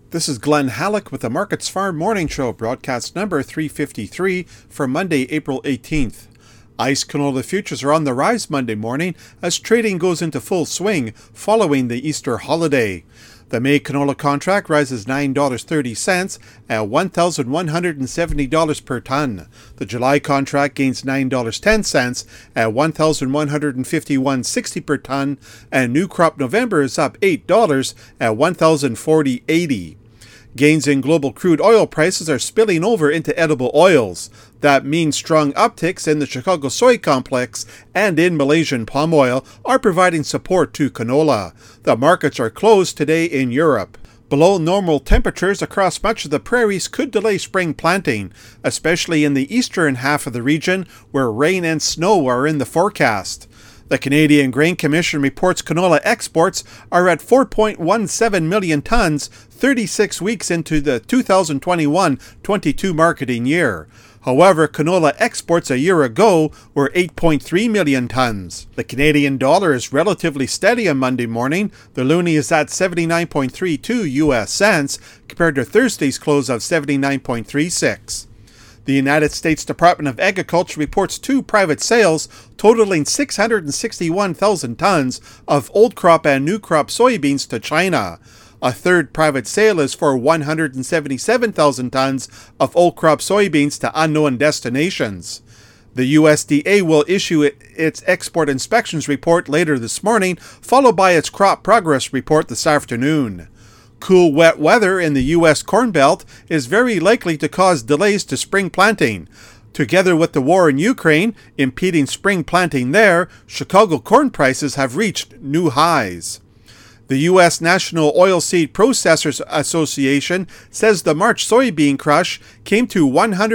This is Glenn Halleck with the Markets Farm Morning Show, broadcast number 353 for Monday, April 18th. ICE canola futures are on the rise Monday morning as trading goes into full swing following the Easter holiday. The May canola contract rises $9.30 at $1,170 per ton. The July contract gains $9.10 at $1,151.60 per ton, and new crop November is up $8 at $1,040.80. Gains in global crude oil prices are spilling over into edible oils. That means strong upticks in the Chicago soy complex and in Malaysian palm oil are providing support to canola. The markets are closed today in Europe. Below normal temperatures across much of the prairies could delay spring planting, especially in the eastern half of the region where rain and snow are in the forecast. The Canadian Grain Commission reports canola exports are at 4.17 million tons 36 weeks into the 2021-22 marketing year. However, canola exports a year ago were 8.3 million tons. The Canadian dollar is relatively steady on Monday morning. The loonie is at 79.32 US cents compared to Thursday's close of 79.36. The United States Department of Agriculture reports two private sales totaling 661,000 tons of old crop and new crop soybeans to China. A third private sale is for 177,000 tons of old crop soybeans to unknown destinations. The USDA will issue its export inspections report later this morning, followed by its crop progress report this afternoon. Cool, wet weather in the U.S. Corn Belt is very likely to cause delays to spring planting. Together with the war in Ukraine impeding spring planting there, Chicago corn prices have reached new highs. The U.S. National Oilseed Processors Association says the March soybean crush came to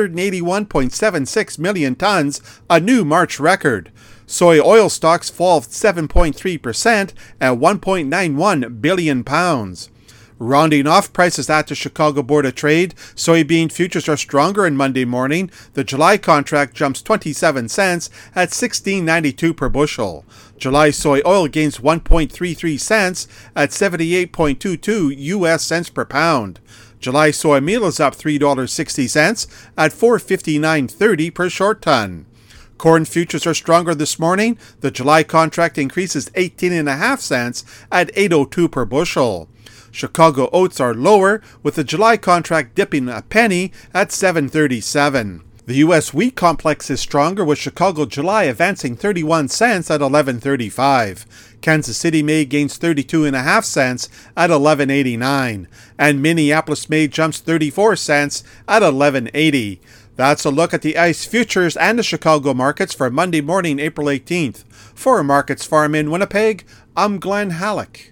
181.76 million tons, a new March record. Soy oil stocks fall 7.3% at 1.91 billion pounds. Rounding off prices at the Chicago Board of Trade, soybean futures are stronger on Monday morning. The July contract jumps 27 cents at $16.92 per bushel. July soy oil gains 1.33 cents at 78.22 US cents per pound. July soy meal is up $3.60 at $459.30 per short ton. Corn futures are stronger this morning. The July contract increases 18.5 cents at $8.02 per bushel. Chicago oats are lower, with the July contract dipping a penny at $7.37. The U.S. wheat complex is stronger, with Chicago July advancing 31 cents at $11.35. Kansas City May gains 32.5 cents at $11.89. And Minneapolis May jumps 34 cents at $11.80. That's a look at the ICE futures and the Chicago markets for Monday morning, April 18th. For Markets Farm in Winnipeg, I'm Glenn Halleck.